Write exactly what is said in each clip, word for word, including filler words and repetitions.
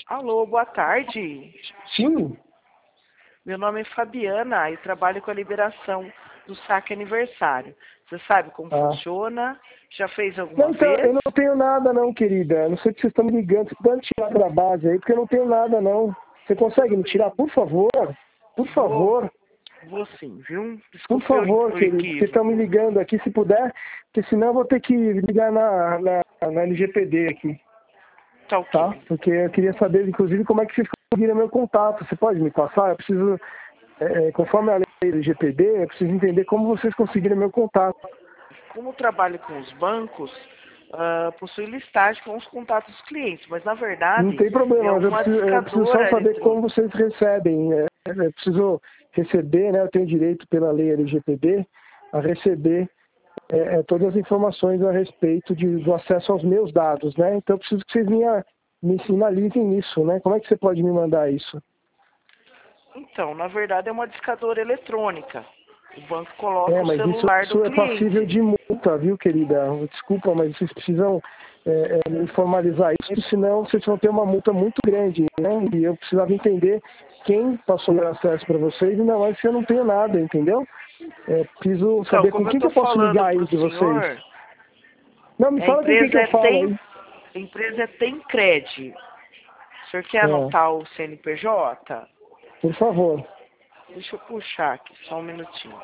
Alô, boa tarde. Sim. Meu nome é Fabiana e trabalho com a liberação do saque aniversário. Você sabe como Ah. funciona? Já fez alguma Não, então, vez? eu não tenho nada não, querida. Não sei que vocês estão me ligando. Vocês podem tirar da base aí, porque eu não tenho nada não. Você consegue me tirar, por favor? Por Vou, favor. vou sim, viu? Por Desculpe o, favor, o querido. Vocês estão equívoco. me ligando aqui, se puder. Porque senão eu vou ter que ligar na, na, na L G P D aqui. Tá Tá? ok. Porque eu queria saber, inclusive, como é que vocês conseguiram meu contato. Você pode me passar? Eu preciso, é, conforme a lei L G P D, eu preciso entender como vocês conseguiram meu contato. Como eu trabalho com os bancos, uh, possui listagem com os contatos dos clientes, mas na Não verdade tem problema, é mas eu uma preciso, eu preciso só discadora saber como eletrônica. vocês recebem. É, eu preciso receber, né? Eu tenho direito pela lei L G P D a receber é, é, todas as informações a respeito de, do acesso aos meus dados, né? Então eu preciso que vocês me, me sinalizem isso, né? Como é que você pode me mandar isso? Então, na verdade é uma discadora eletrônica. O banco coloca É, o mas isso, celular do isso é passível cliente. de multa, viu, querida? Desculpa, mas vocês precisam é, é, me formalizar isso, senão vocês vão ter uma multa muito grande, né? E eu precisava entender quem passou o acesso para vocês, ainda mais que eu não tenho nada, entendeu? É, preciso Então, saber com como eu quem que estou eu posso falando ligar para aí o de vocês. senhor, Não, me a fala com quem que empresa eu é falo Tem, aí. a empresa é Temcred. O senhor quer É, anotar o C N P J? por favor. Deixa eu puxar aqui, só um minutinho.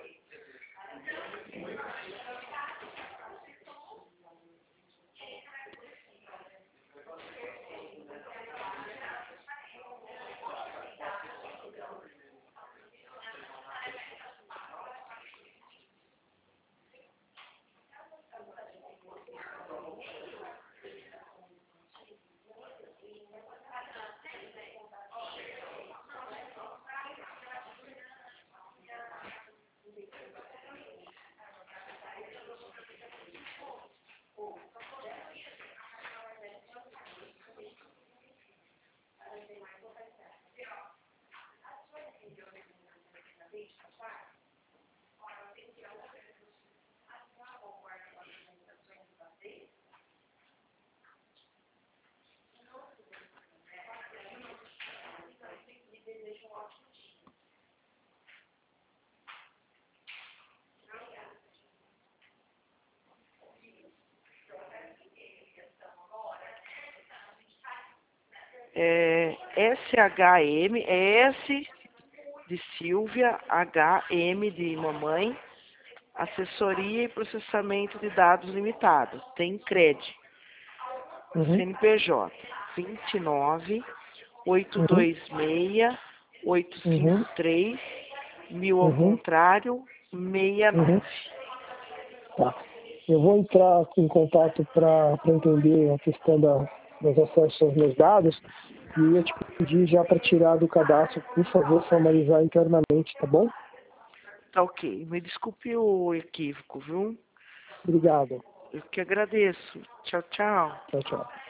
É S H M, é S de Silvia, H M de mamãe, assessoria e processamento de dados limitados. Temcred. Uhum, C N P J vinte e nove, uhum, oitocentos e vinte e seis, oitocentos e uhum, cinquenta e três, mil ao uhum, contrário, sessenta e uhum. nove. Tá. Eu vou entrar em contato para entender a questão da, dos acessos aos meus dados e eu ia te pedir já para tirar do cadastro, por favor, formalizar internamente, tá bom? Tá ok. Me desculpe o equívoco, viu? Obrigado. Eu que agradeço. Tchau, tchau. Tchau, tchau.